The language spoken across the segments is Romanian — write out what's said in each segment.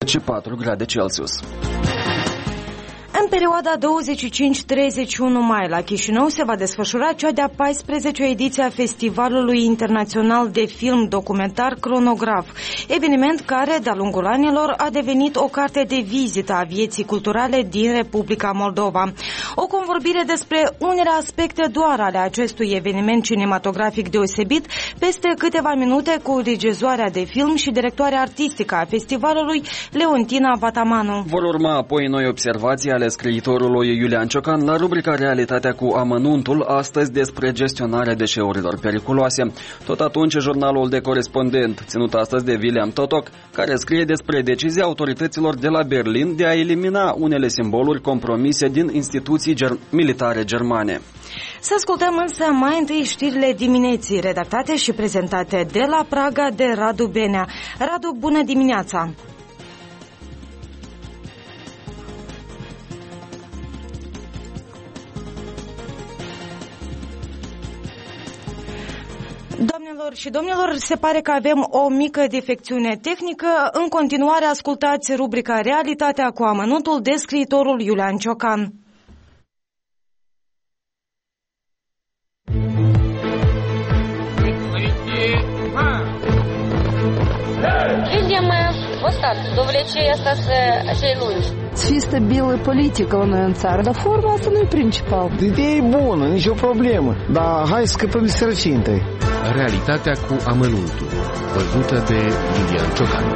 4 grade Celsius. În perioada 25-31 mai la Chișinău se va desfășura cea de-a 14-a ediție a Festivalului Internațional de Film Documentar Cronograf, eveniment care, de-a lungul anilor, a devenit o carte de vizită a vieții culturale din Republica Moldova. O convorbire despre unele aspecte doar ale acestui eveniment cinematografic deosebit, peste câteva minute cu regizoarea de film și directoarea artistică a festivalului, Leontina Vatamanu. Vor urma apoi noi observații ale scriitorului Iulian Ciocan la rubrica Realitatea cu amănuntul, astăzi despre gestionarea deșeurilor periculoase. Tot atunci, jurnalul de corespondent, ținut astăzi de William Totok, care scrie despre decizia autorităților de la Berlin de a elimina unele simboluri compromise din instituții militare germane. Să ascultăm însă mai întâi știrile dimineții, redactate și prezentate de la Praga de Radu Benea. Radu, bună dimineața! Doamnelor și domnilor, se pare că avem o mică defecțiune tehnică. În continuare ascultați rubrica Realitatea cu amănuntul de scriitorul Iulian Ciocan. Видим остатки, довлечение остаться acei lungi. Fi stabilă politică la noi în țară, dar forma asta nu e principal. Ideea e bună, nicio problemă, dar hai să scăpăm de sărăcie întâi. Realitatea cu amănuntul, văzută de Iulian Ciocan.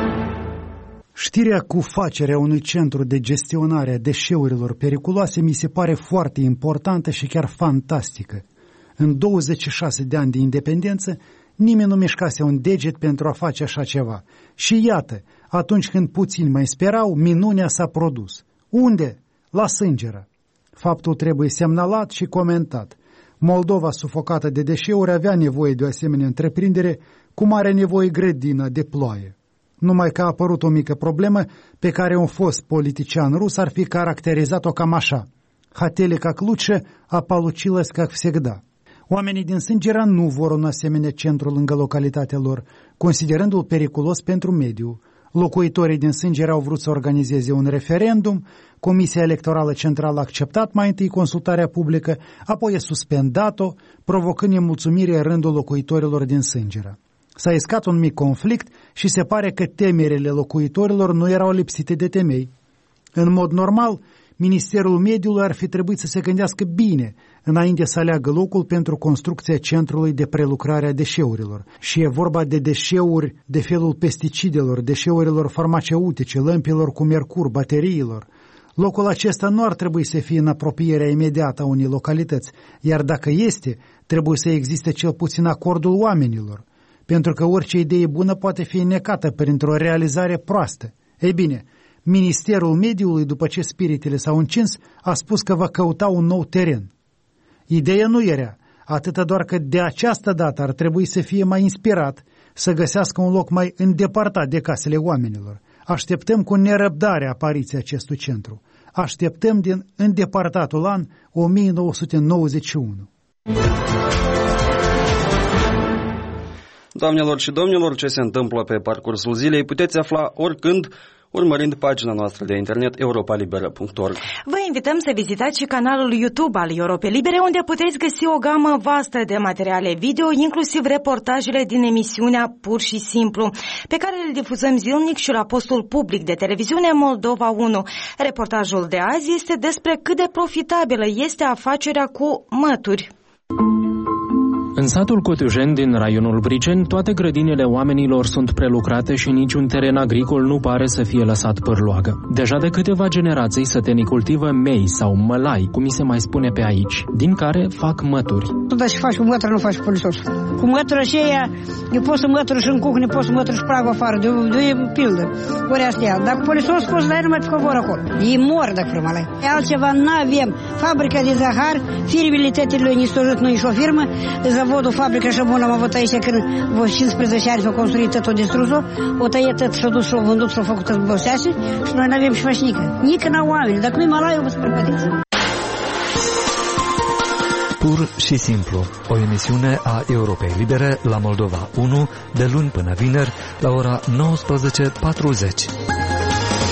Știrea cu facerea unui centru de gestionare a deșeurilor periculoase mi se pare foarte importantă și chiar fantastică. În 26 de ani de independență, nimeni nu mișcase un deget pentru a face așa ceva. Și iată, atunci când puțini mai sperau, minunea s-a produs. Unde? La Sângeră. Faptul trebuie semnalat și comentat. Moldova sufocată de deșeuri avea nevoie de o asemenea întreprindere, cum are nevoie grădina de ploaie. Numai că a apărut o mică problemă pe care un fost politician rus ar fi caracterizat-o cam așa. Хотели как лучше, а получилось как всегда. Oamenii din Sângera nu vor un asemenea centru lângă localitatea lor, considerându-l periculos pentru mediu. Locuitorii din Sângera au vrut să organizeze un referendum, Comisia Electorală Centrală a acceptat mai întâi consultarea publică, apoi a suspendat-o, provocând nemulțumire în rândul locuitorilor din Sângera. S-a iscat un mic conflict și se pare că temerile locuitorilor nu erau lipsite de temei. În mod normal, Ministerul Mediului ar fi trebuit să se gândească bine înainte să aleagă locul pentru construcția centrului de prelucrare a deșeurilor. Și e vorba de deșeuri de felul pesticidelor, deșeurilor farmaceutice, lămpilor cu mercur, bateriilor. Locul acesta nu ar trebui să fie în apropierea imediată a unei localități, iar dacă este, trebuie să existe cel puțin acordul oamenilor, pentru că orice idee bună poate fi înnecată printr-o realizare proastă. Ei bine, Ministerul Mediului, după ce spiritele s-au încins, a spus că va căuta un nou teren. Ideea nu era, atâta doar că de această dată ar trebui să fie mai inspirat, să găsească un loc mai îndepărtat de casele oamenilor. Așteptăm cu nerăbdare apariția acestui centru. Așteptăm din îndepărtatul an 1991. Doamnelor și domnilor, ce se întâmplă pe parcursul zilei puteți afla oricând, urmărind pagina noastră de internet europalibera.org. Vă invităm să vizitați și canalul YouTube al Europe Libere, unde puteți găsi o gamă vastă de materiale video, inclusiv reportajele din emisiunea Pur și Simplu, pe care le difuzăm zilnic și la postul public de televiziune Moldova 1. Reportajul de azi este despre cât de profitabilă este afacerea cu mături. În satul Cotujen din raionul Briceni, toate grădinile oamenilor sunt prelucrate și niciun teren agricol nu pare să fie lăsat pârloagă. Deja de câteva generații sătenii cultivă mei sau mălai, cum mi se mai spune pe aici, din care fac mături. Tu dacă faci cu mătură, nu faci cu pălisos. Cu mătură aceea, eu pot să mătură și în cuhnă, pot să mătură și pragul afară, de o pildă. Ori astea. Dacă pălisos poți să dai numai pe covor acolo. Ei mor dacă frămălai. Altceva n-avem. Fabrica de zahar, firmele tătile ni s-o noi și o firmă, zavodul, fabrica așa bună am avut aici când 15 ani s-au construit tot, o distrus-o, o tăiet tot și-o dus și-o vândut și-o făcut bosease și noi n-avem și faci nică. Nică n-au oameni, dacă nu-i malai, eu vă spărpătiți. Pur și simplu, o emisiune a Europei Libere la Moldova 1 de luni până vineri la ora 19:40.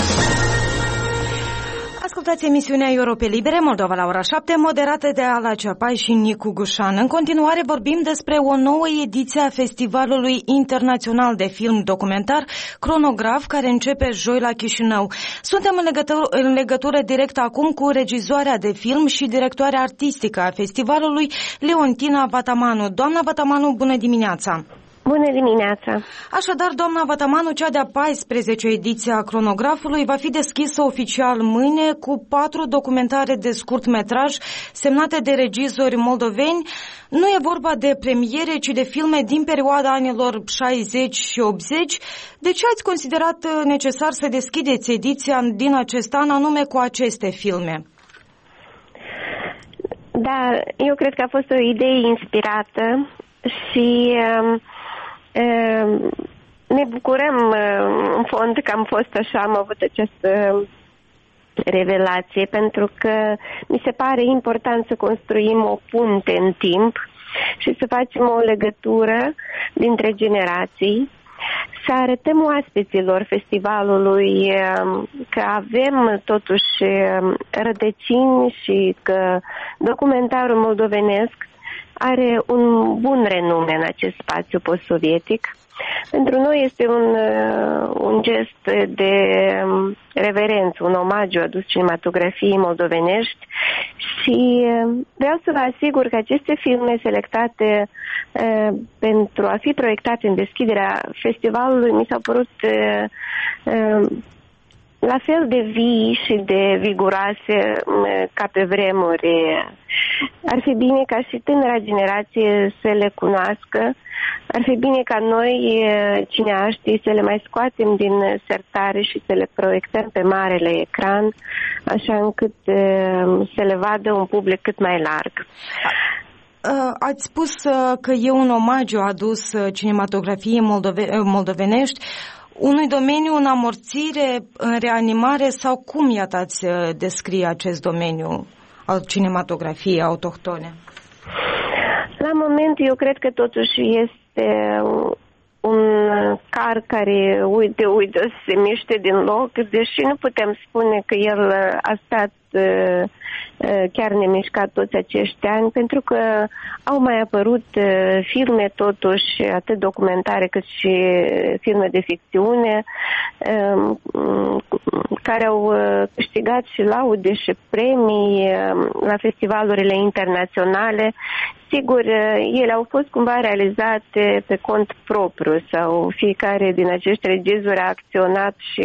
Ascultați emisiunea Europe Libere, Moldova la ora 7, moderată de Ala Ceapai și Nicu Gușan. În continuare vorbim despre o nouă ediție a Festivalului Internațional de Film Documentar Cronograf, care începe joi la Chișinău. Suntem în legătură directă acum cu regizoarea de film și directoarea artistică a festivalului, Leontina Vatamanu. Doamna Vatamanu, bună dimineața! Bună dimineața! Așadar, doamna Vatamanu, cea de-a 14-a ediție a Cronografului va fi deschisă oficial mâine cu 4 documentare de scurt metraj semnate de regizori moldoveni. Nu e vorba de premiere, ci de filme din perioada anilor 60 și 80. De ce ați considerat necesar să deschideți ediția din acest an anume cu aceste filme? Da, eu cred că a fost o idee inspirată și ne bucurăm în fond că am fost așa, am avut această revelație, pentru că mi se pare important să construim o punte în timp și să facem o legătură dintre generații, să arătăm oaspeților festivalului că avem totuși rădăcini și că documentarul moldovenesc are un bun renume în acest spațiu post-sovietic. Pentru noi este un gest de reverență, un omagiu adus cinematografiei moldovenești și vreau să vă asigur că aceste filme selectate pentru a fi proiectate în deschiderea festivalului mi s-au părut la fel de vii și de viguroase ca pe vremuri. Ar fi bine ca și tânăra generație să le cunoască. Ar fi bine ca noi, cineaștii, să le mai scoatem din sertare și să le proiectăm pe marele ecran, așa încât să le vadă un public cât mai larg. Ați spus că e un omagiu adus cinematografiei moldovenești, unui domeniu în amorțire, în reanimare, sau cum ați descrie acest domeniu al cinematografiei autohtone? La moment, eu cred că totuși este un car care, uite, se miște din loc, deși nu putem spune că el a stat chiar nemișcat toți acești ani, pentru că au mai apărut filme, totuși, atât documentare cât și filme de ficțiune, care au câștigat și laude și premii la festivalurile internaționale. Sigur, ele au fost cumva realizate pe cont propriu sau fiecare din acești regizori a acționat și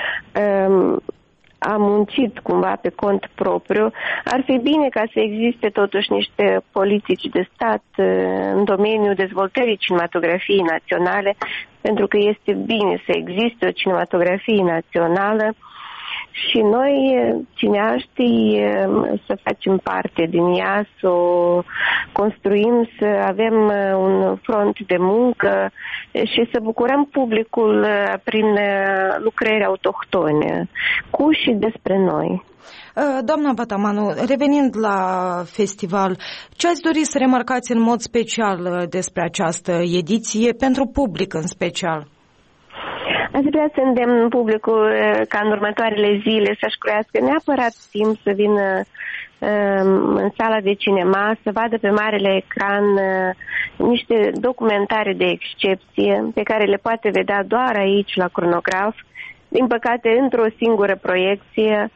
a muncit cumva pe cont propriu. Ar fi bine ca să existe totuși niște politici de stat în domeniul dezvoltării cinematografiei naționale, pentru că este bine să existe o cinematografie națională și noi, cineaștii, să facem parte din ea, să o construim, să avem un front de muncă și să bucurăm publicul prin lucrări autohtone, cu și despre noi. Doamna Vatamanu, revenind la festival, ce ați dori să remarcați în mod special despre această ediție, pentru public în special? Aș vrea să îndemn publicul ca în următoarele zile să-și croiască neapărat timp să vină în sala de cinema, să vadă pe marele ecran niște documentare de excepție pe care le poate vedea doar aici la Cronograf. Din păcate, într-o singură proiecție.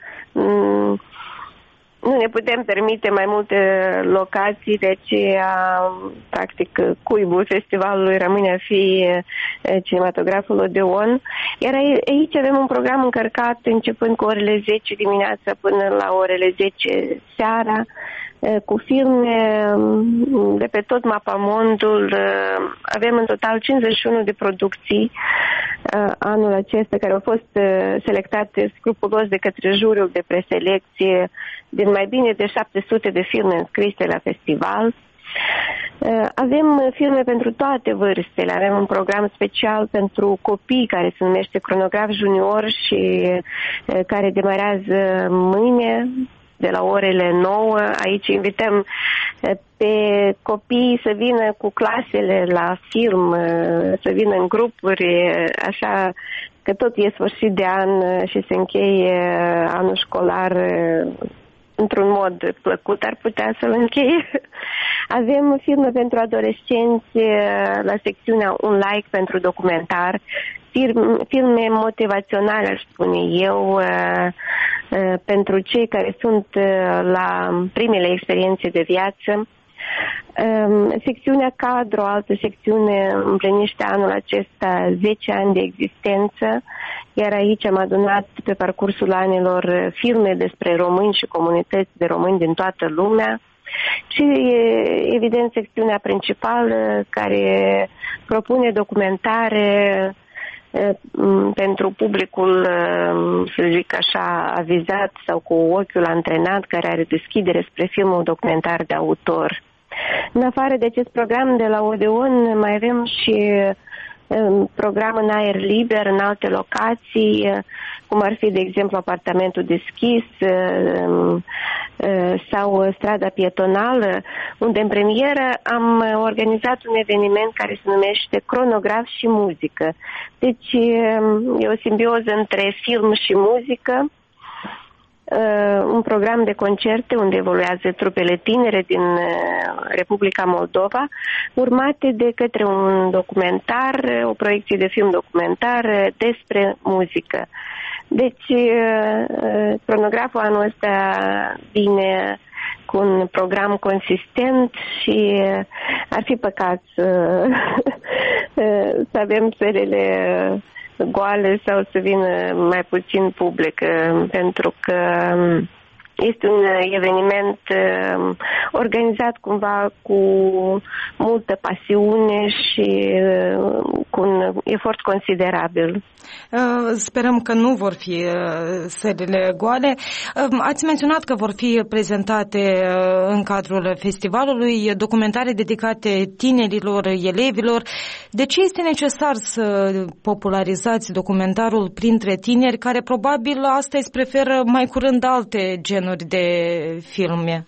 Nu ne putem permite mai multe locații, de aceea, practic, cuibul festivalului rămâne a fi cinematograful Odeon. Iar aici avem un program încărcat începând cu orele 10 dimineața până la orele 10 seara, cu filme de pe tot mapamondul. Avem în total 51 de producții anul acesta care au fost selectate scrupulos de către juriul de preselecție din mai bine de 700 de filme înscrise la festival. Avem filme pentru toate vârstele, avem un program special pentru copii care se numește Cronograf Junior și care demarează mâine de la orele 9. Aici invităm pe copii să vină cu clasele la film, să vină în grupuri, așa că tot e sfârșit de an și se încheie anul școlar într-un mod plăcut, ar putea să-l încheie. Avem filme pentru adolescenți la secțiunea Un like pentru documentar, filme motivaționale, aș spune eu, pentru cei care sunt la primele experiențe de viață. Secțiunea Cadru, o altă secțiune, împlinește anul acesta 10 ani de existență, iar aici am adunat pe parcursul anilor filme despre români și comunități de români din toată lumea și, evident, secțiunea principală care propune documentare pentru publicul, să zic așa, avizat sau cu ochiul antrenat, care are deschidere spre filmul documentar de autor. În afară de acest program de la Odeon, mai avem și program în aer liber, în alte locații, cum ar fi, de exemplu, Apartamentul deschis sau Strada pietonală, unde în premieră am organizat un eveniment care se numește Cronograf și muzică. Deci e o simbioză între film și muzică, un program de concerte unde evoluează trupele tinere din Republica Moldova, urmate de către un documentar, o proiecție de film documentar despre muzică. Deci, cronograful anul ăsta vine cu un program consistent și ar fi păcat să avem sălile goale sau să vină mai puțin public, pentru că este un eveniment organizat cumva cu multă pasiune și cu un efort considerabil. Sperăm că nu vor fi sălile goale. Ați menționat că vor fi prezentate în cadrul festivalului documentare dedicate tinerilor, elevilor. De ce este necesar să popularizați documentarul printre tineri care probabil astăzi preferă mai curând alte genuri de filme?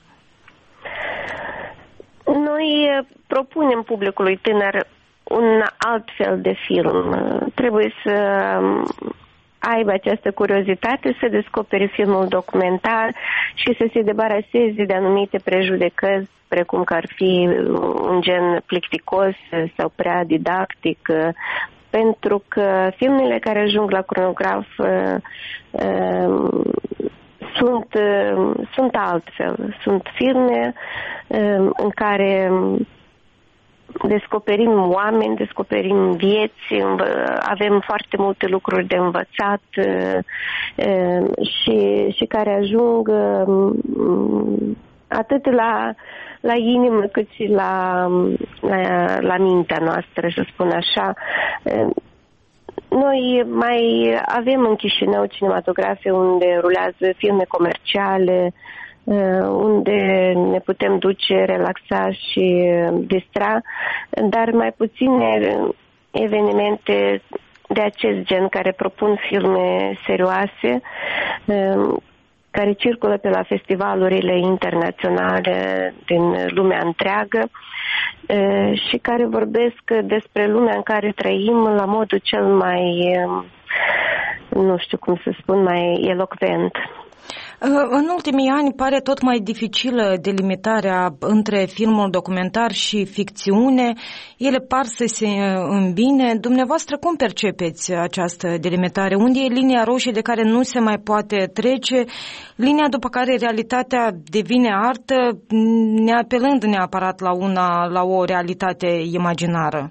Noi propunem publicului tânăr un alt fel de film. Trebuie să aibă această curiozitate să descopere filmul documentar și să se debaraseze de anumite prejudecăți, precum că ar fi un gen plicticos sau prea didactic, pentru că filmele care ajung la cronograf sunt altfel. Sunt filme în care descoperim oameni, descoperim vieți, avem foarte multe lucruri de învățat și care ajung atât la inimă cât și la mintea noastră, să spun așa. Noi mai avem în Chișinău cinematografe unde rulează filme comerciale, unde ne putem duce, relaxa și distra, dar mai puține evenimente de acest gen care propun filme serioase, care circulă pe la festivalurile internaționale din lumea întreagă și care vorbesc despre lumea în care trăim la modul cel mai, nu știu cum să spun, mai elocvent. În ultimii ani pare tot mai dificilă delimitarea între filmul documentar și ficțiune. Ele par să se îmbine. Dumneavoastră, cum percepeți această delimitare? Unde e linia roșie de care nu se mai poate trece? Linia după care realitatea devine artă, neapelând neapărat la o realitate imaginară.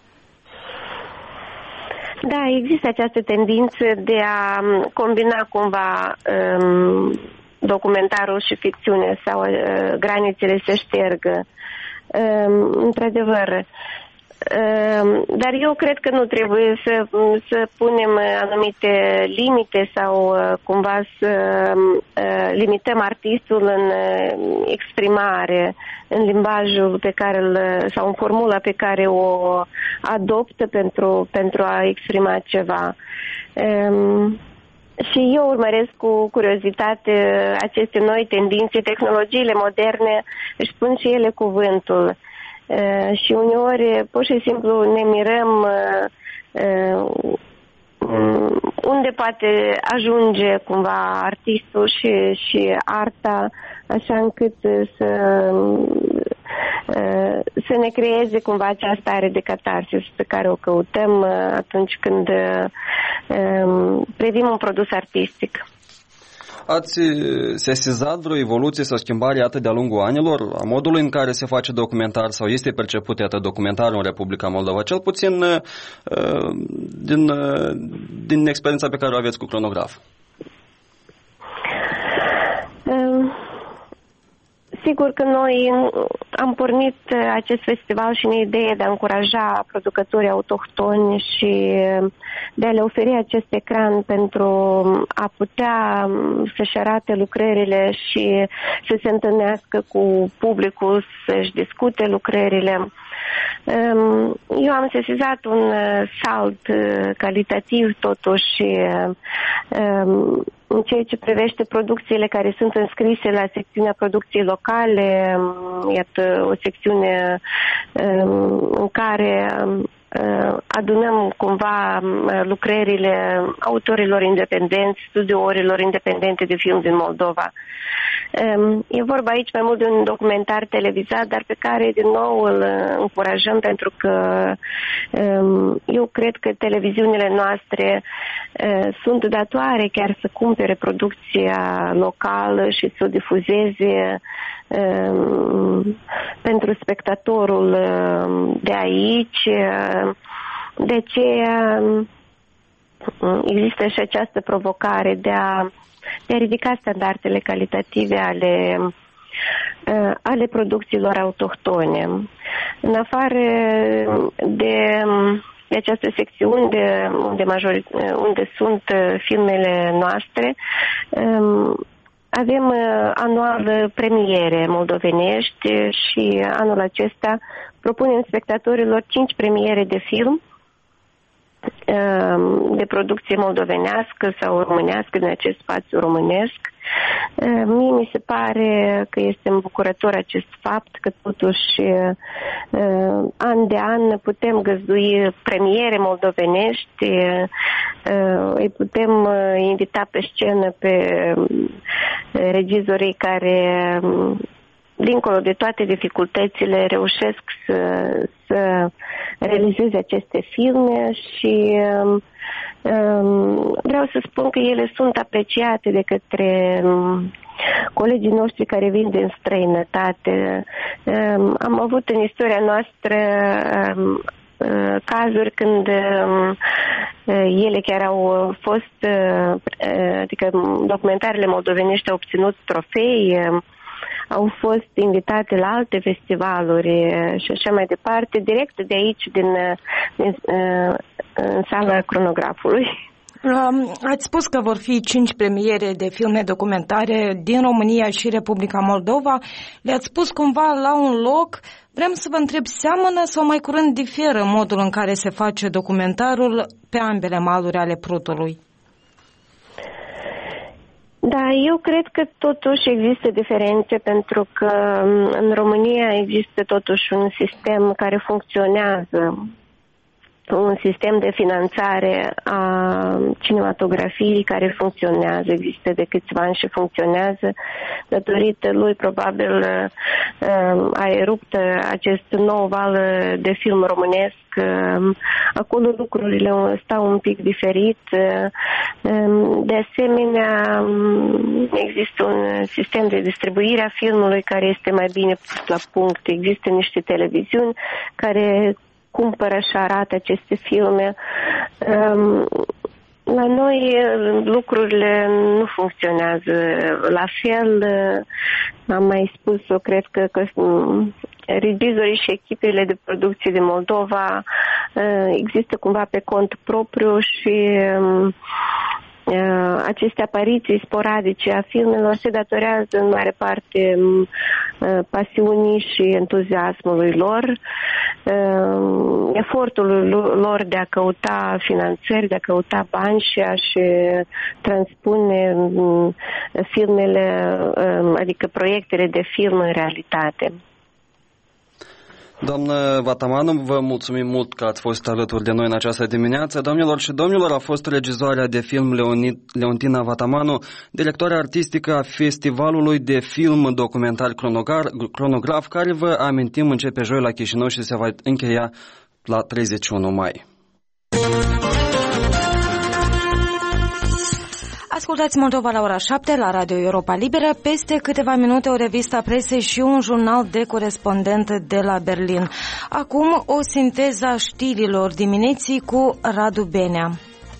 Da, există această tendință de a combina cumva documentarul și ficțiune sau granițele se ștergă. Într-adevăr. Dar eu cred că nu trebuie să punem anumite limite sau cumva să limităm artistul în exprimare, în limbajul pe care sau în formula pe care o adoptă pentru a exprima ceva. Și eu urmăresc cu curiozitate aceste noi tendințe, tehnologiile moderne își spun și ele cuvântul. Și uneori pur și simplu ne mirăm unde poate ajunge cumva artistul și arta, așa încât să ne creeze cumva această stare de catarsis pe care o căutăm atunci când privim un produs artistic. Ați sesizat vreo evoluție sau schimbare atât de-a lungul anilor a modului în care se face documentar sau este perceput atât documentarul în Republica Moldova, cel puțin din experiența pe care o aveți cu Cronograf? Sigur că noi am pornit acest festival și în ideea de a încuraja producătorii autohtoni și de a le oferi acest ecran pentru a putea să-și arate lucrările și să se întâlnească cu publicul, să-și discute lucrările. Eu am sesizat un salt calitativ totuși în ceea ce privește producțiile care sunt înscrise la secțiunea producției locale. Iată o secțiune în care adunăm cumva lucrările autorilor independenți, studiourilor independente de film din Moldova. E vorba aici mai mult de un documentar televizat, dar pe care din nou îl încurajăm pentru că eu cred că televiziunile noastre sunt datoare chiar să cumpere producția locală și să o difuzeze pentru spectatorul de aici. De aceea există și această provocare de a ridica standardele calitative ale producțiilor autohtone. În afară de această secțiune unde sunt filmele noastre, avem anual premiere moldovenești și anul acesta propunem spectatorilor 5 premiere de film de producție moldovenească sau românească din acest spațiu românesc. Mie mi se pare că este îmbucurător acest fapt că totuși an de an putem găzdui premiere moldovenești, îi putem invita pe scenă pe regizorii care dincolo de toate dificultățile reușesc să realizeze aceste filme și vreau să spun că ele sunt apreciate de către colegii noștri care vin din străinătate. Am avut în istoria noastră cazuri când ele chiar au fost, adică documentarele moldovenești au obținut trofei, au fost invitate la alte festivaluri și așa mai departe, direct de aici, în sala Cronografului. Ați spus că vor fi 5 premiere de filme documentare din România și Republica Moldova. Le-ați spus cumva la un loc. Vrem să vă întreb, seamănă sau mai curând diferă modul în care se face documentarul pe ambele maluri ale Prutului? Da, eu cred că totuși există diferențe pentru că în România există totuși un sistem care funcționează, un sistem de finanțare a cinematografiei care funcționează, există de câțiva ani și funcționează. Datorită lui, probabil, a erupt acest nou val de film românesc. Acolo lucrurile stau un pic diferit. De asemenea, există un sistem de distribuire a filmului care este mai bine pus la punct. Există niște televiziuni care cumpără și arată aceste filme. La noi lucrurile nu funcționează la fel. Am mai spus-o, cred că regizorii și echipele de producție din Moldova există cumva pe cont propriu și aceste apariții sporadice a filmelor se datorează în mare parte pasiunii și entuziasmului lor, efortul lor de a căuta finanțări, de a căuta bani și a-și transpune filmele, adică proiectele de film în realitate. Doamnă Vatamanu, vă mulțumim mult că ați fost alături de noi în această dimineață. Doamnelor și domnilor, a fost regizoarea de film Leontina Vatamanu, directoarea artistică a Festivalului de Film Documentar Cronograf, care, vă amintim, începe joi la Chișinău și se va încheia la 31 mai. Ascultați Moldova la ora 7 la Radio Europa Liberă. Peste câteva minute o revistă a presei și un jurnal de corespondent de la Berlin. Acum o sinteză a știrilor dimineții cu Radu Benea.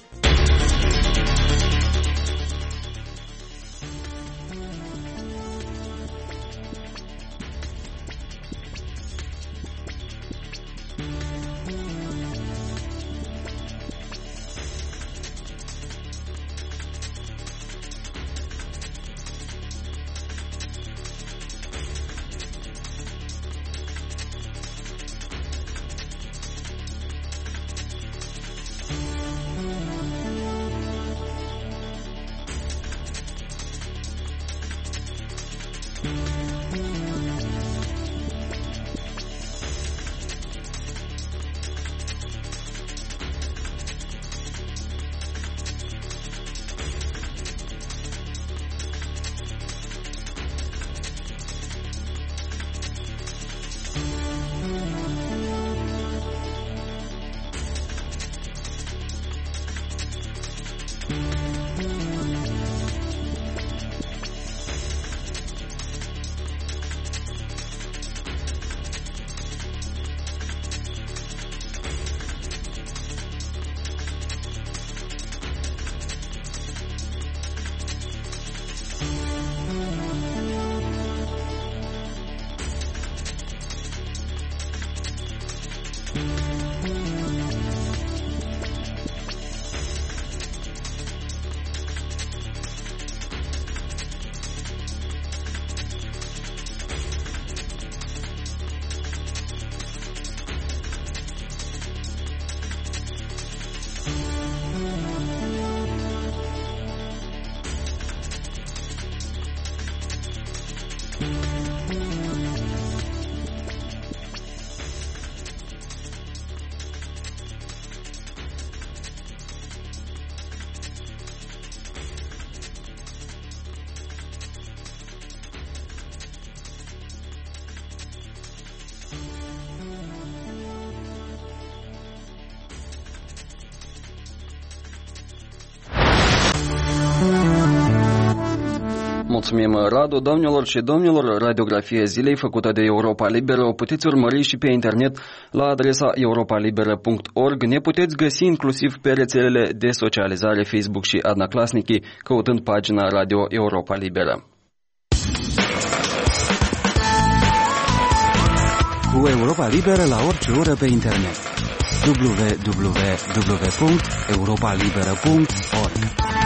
Mulțumim, Radu. Doamnelor și domnilor, radiografia zilei făcută de Europa Liberă o puteți urmări și pe internet la adresa europalibera.org. Ne puteți găsi inclusiv pe rețelele de socializare Facebook și Adnaclasnici, căutând pagina Radio Europa Liberă. Cu Europa Liberă la orice oră pe internet. www.europalibera.org.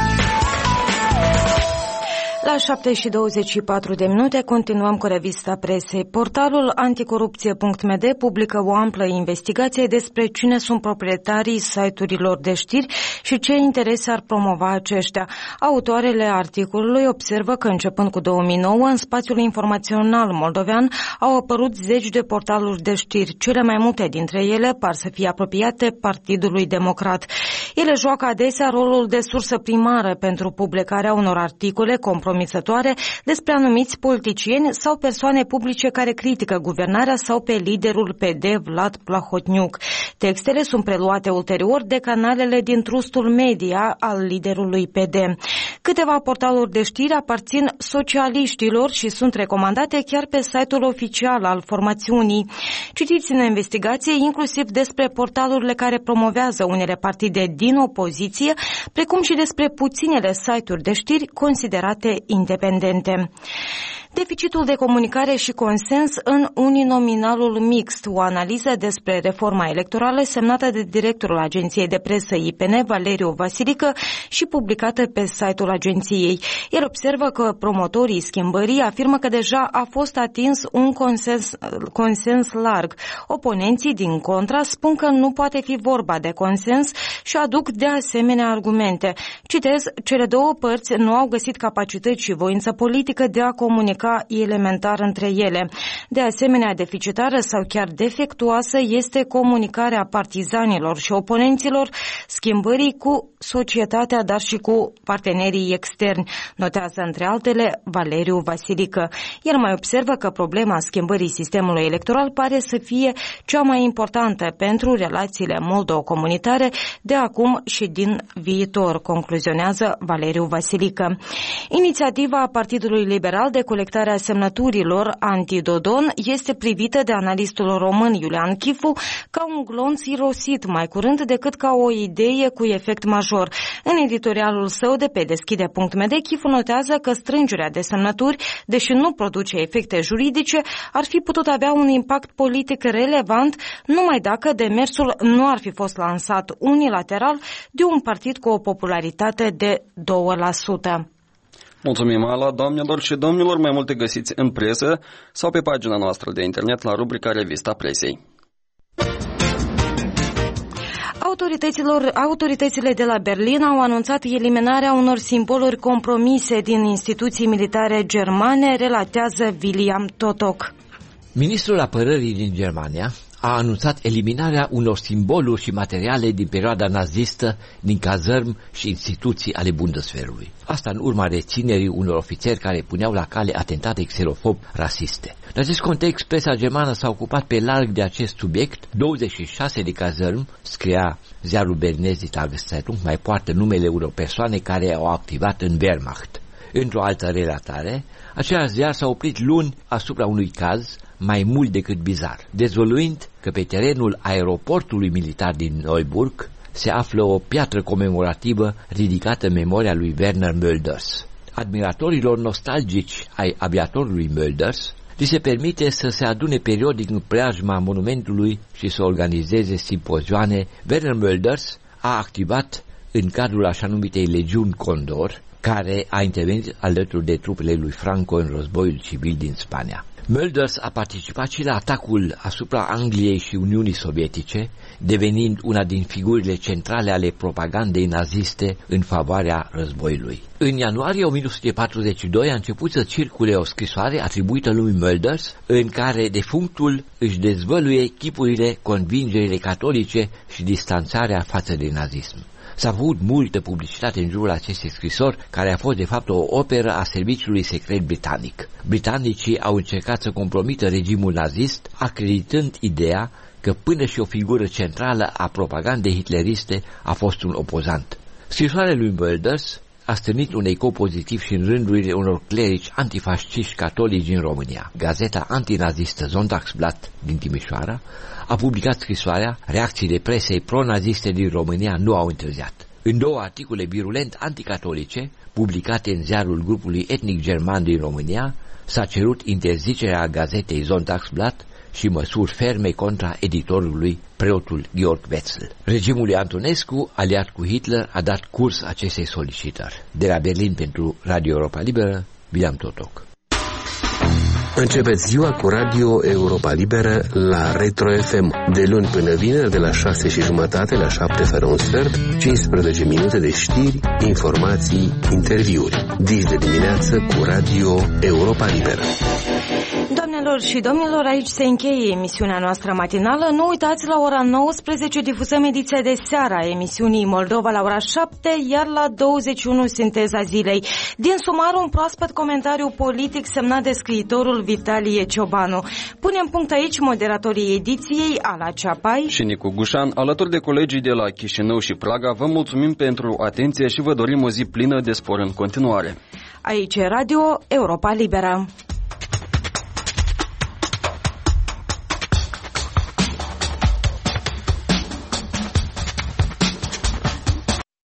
La 7:24 continuăm cu revista presei. Portalul anticorupție.md publică o amplă investigație despre cine sunt proprietarii site-urilor de știri și ce interese ar promova aceștia. Autoarele articolului observă că începând cu 2009, în spațiul informațional moldovean au apărut zeci de portaluri de știri. Cele mai multe dintre ele par să fie apropiate Partidului Democrat. Ele joacă adesea rolul de sursă primară pentru publicarea unor articole compromisătoare despre anumiți politicieni sau persoane publice care critică guvernarea sau pe liderul PD Vlad Plahotniuc. Textele sunt preluate ulterior de canalele din trustul media al liderului PD. Câteva portaluri de știri aparțin socialiștilor și sunt recomandate chiar pe site-ul oficial al formațiunii. Citiți în investigație inclusiv despre portalurile care promovează unele partide din opoziție, precum și despre puținele site-uri de știri considerate independente. Deficitul de comunicare și consens în uninominalul mixt, o analiză despre reforma electorală semnată de directorul agenției de presă IPN, Valeriu Vasilică, și publicată pe site-ul agenției. El observă că promotorii schimbării afirmă că deja a fost atins un consens larg. Oponenții, din contra, spun că nu poate fi vorba de consens și aduc de asemenea argumente. Citez, cele două părți nu au găsit capacități și voință politică de a comunica comunica elementar între ele. De asemenea, deficitară sau chiar defectuoasă este comunicarea partizanilor și oponenților schimbării cu societatea, dar și cu partenerii externi, notează între altele Valeriu Vasilică. El mai observă că problema schimbării sistemului electoral pare să fie cea mai importantă pentru relațiile moldo-comunitare de acum și din viitor, concluzionează Valeriu Vasilică. Inițiativa Partidului Liberal de colectare a semnăturilor anti-Dodon este privită de analistul român Iulian Chifu ca un glonț irosit mai curând decât ca o idee cu efect major. În editorialul său de pe deschide.md, Chifu notează că strângerea de semnături, deși nu produce efecte juridice, ar fi putut avea un impact politic relevant numai dacă demersul nu ar fi fost lansat unilateral de un partid cu o popularitate de 2%. Mulțumim, Ala. Doamnelor și domnilor, mai multe găsiți în presă sau pe pagina noastră de internet la rubrica Revista Presei. Autoritățile de la Berlin au anunțat eliminarea unor simboluri compromise din instituții militare germane, relatează William Totok. Ministrul Apărării din Germania a anunțat eliminarea unor simboluri și materiale din perioada nazistă din cazărmi și instituții ale Bundeswehrului. Asta în urma reținerii unor ofițeri care puneau la cale atentate xenofob rasiste. În acest context, presa germană s-a ocupat pe larg de acest subiect. 26 de cazărmi, scria ziarul berlinez Die Tageszeitung, mai poartă numele unor persoane care au activat în Wehrmacht. Într-o altă relatare, același ziar s-a oprit luni asupra unui caz mai mult decât bizar, dezvăluind că pe terenul aeroportului militar din Neuburg se află o piatră comemorativă ridicată în memoria lui Werner Mölders. Admiratorilor nostalgici ai aviatorului Mölders li se permite să se adune periodic în preajma monumentului și să organizeze simpozioane. Werner Mölders a activat în cadrul așa numitei Legiuni Condor, care a intervenit alături de trupele lui Franco în războiul civil din Spania. Mölders a participat și la atacul asupra Angliei și Uniunii Sovietice, devenind una din figurile centrale ale propagandei naziste în favoarea războiului. În ianuarie 1942 a început să circule o scrisoare atribuită lui Mölders, în care defunctul își dezvăluie chipurile, convingerile catolice și distanțarea față de nazism. S-a avut multă publicitate în jurul acestei scrisori, care a fost de fapt o operă a serviciului secret britanic. Britanicii au încercat să compromită regimul nazist, acreditând ideea că până și o figură centrală a propagandei hitleriste a fost un opozant. Scrisoarea lui Mölders a stârnit un ecou pozitiv și în rândurile unor clerici antifasciști catolici din România. Gazeta antinazistă Sonntagsblatt din Timișoara a publicat scrisoarea, reacțiile presei pro-naziste din România nu au întârziat. În două articole virulent anticatolice, publicate în ziarul grupului etnic german din România, s-a cerut interzicerea gazetei Sonntagsblatt și măsuri ferme contra editorului, preotul Georg Wetzel. Regimul lui Antonescu, aliat cu Hitler, a dat curs acestei solicitări. De la Berlin pentru Radio Europa Liberă, William Totok. Începeți ziua cu Radio Europa Liberă la Retro FM, de luni până vineri, de la 6:30 la 7 fără un sfert, 15 minute de știri, informații, interviuri. Dis de dimineață cu Radio Europa Liberă. Doamnelor și domnilor, aici se încheie emisiunea noastră matinală. Nu uitați, la ora 19 difuzăm ediția de seară a emisiunii Moldova la ora 7, iar la 21 Sinteza zilei. Din sumar, un proaspăt comentariu politic semnat de scriitorul Vitalie Ciobanu. Punem punct aici moderatorii ediției, Ala Ceapai și Nicu Gușan, alături de colegii de la Chișinău și Praga. Vă mulțumim pentru atenție și vă dorim o zi plină de spor în continuare. Aici e Radio Europa Liberă.